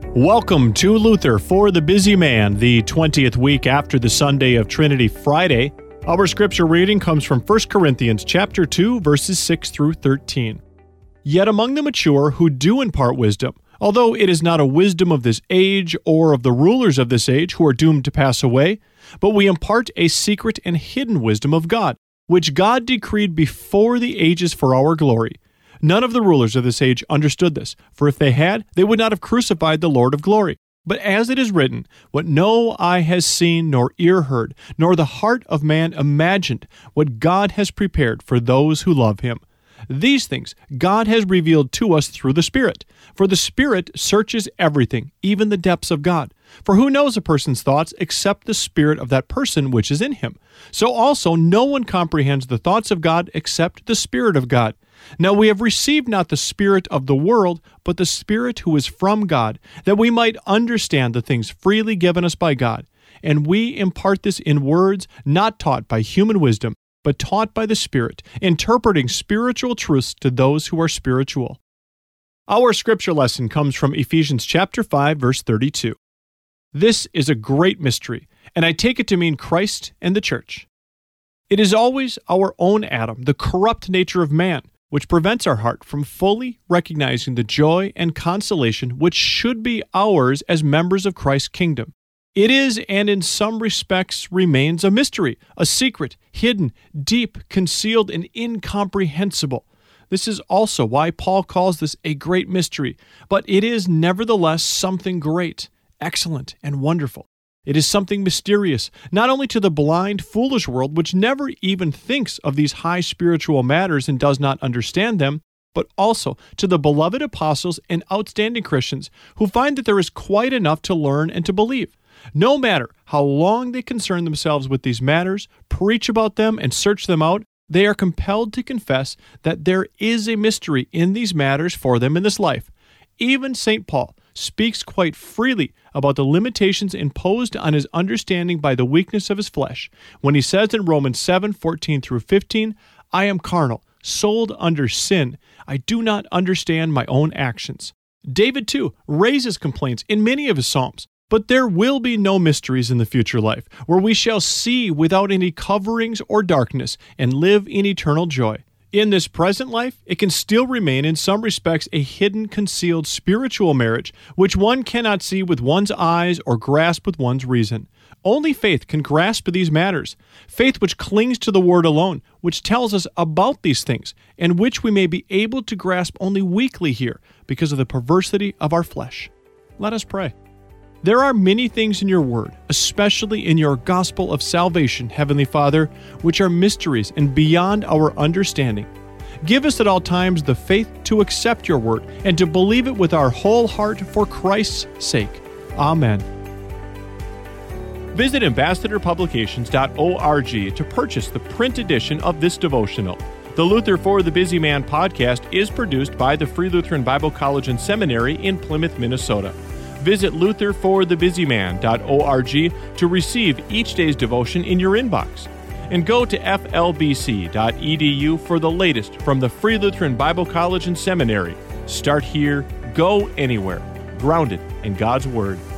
Welcome to Luther for the Busy Man, the 20th week after the Sunday of Trinity Friday. Our scripture reading comes from 1 Corinthians chapter 2, verses 6 through 13. Yet among the mature who do impart wisdom, although it is not a wisdom of this age or of the rulers of this age who are doomed to pass away, but we impart a secret and hidden wisdom of God, which God decreed before the ages for our glory. None of the rulers of this age understood this, for if they had, they would not have crucified the Lord of glory. But as it is written, what no eye has seen, nor ear heard, nor the heart of man imagined, what God has prepared for those who love him. These things God has revealed to us through the Spirit. For the Spirit searches everything, even the depths of God. For who knows a person's thoughts except the spirit of that person which is in him? So also no one comprehends the thoughts of God except the Spirit of God. Now we have received not the spirit of the world, but the Spirit who is from God, that we might understand the things freely given us by God. And we impart this in words not taught by human wisdom, but taught by the Spirit, interpreting spiritual truths to those who are spiritual. Our scripture lesson comes from Ephesians chapter 5, verse 32. This is a great mystery, and I take it to mean Christ and the church. It is always our own Adam, the corrupt nature of man, which prevents our heart from fully recognizing the joy and consolation which should be ours as members of Christ's kingdom. It is, and in some respects remains, a mystery, a secret, hidden, deep, concealed, and incomprehensible. This is also why Paul calls this a great mystery, but it is nevertheless something great, excellent, and wonderful. It is something mysterious, not only to the blind, foolish world, which never even thinks of these high spiritual matters and does not understand them, but also to the beloved apostles and outstanding Christians who find that there is quite enough to learn and to believe. No matter how long they concern themselves with these matters, preach about them, and search them out, they are compelled to confess that there is a mystery in these matters for them in this life. Even St. Paul speaks quite freely about the limitations imposed on his understanding by the weakness of his flesh, when he says in Romans 7:14 through 15, I am carnal, sold under sin. I do not understand my own actions. David, too, raises complaints in many of his psalms. But there will be no mysteries in the future life, where we shall see without any coverings or darkness and live in eternal joy. In this present life, it can still remain in some respects a hidden, concealed spiritual marriage, which one cannot see with one's eyes or grasp with one's reason. Only faith can grasp these matters, faith which clings to the Word alone, which tells us about these things, and which we may be able to grasp only weakly here because of the perversity of our flesh. Let us pray. There are many things in your word, especially in your gospel of salvation, Heavenly Father, which are mysteries and beyond our understanding. Give us at all times the faith to accept your word and to believe it with our whole heart for Christ's sake. Amen. Visit ambassadorpublications.org to purchase the print edition of this devotional. The Luther for the Busy Man podcast is produced by the Free Lutheran Bible College and Seminary in Plymouth, Minnesota. Visit lutherforthebusyman.org to receive each day's devotion in your inbox. And go to flbc.edu for the latest from the Free Lutheran Bible College and Seminary. Start here, go anywhere. Grounded in God's Word.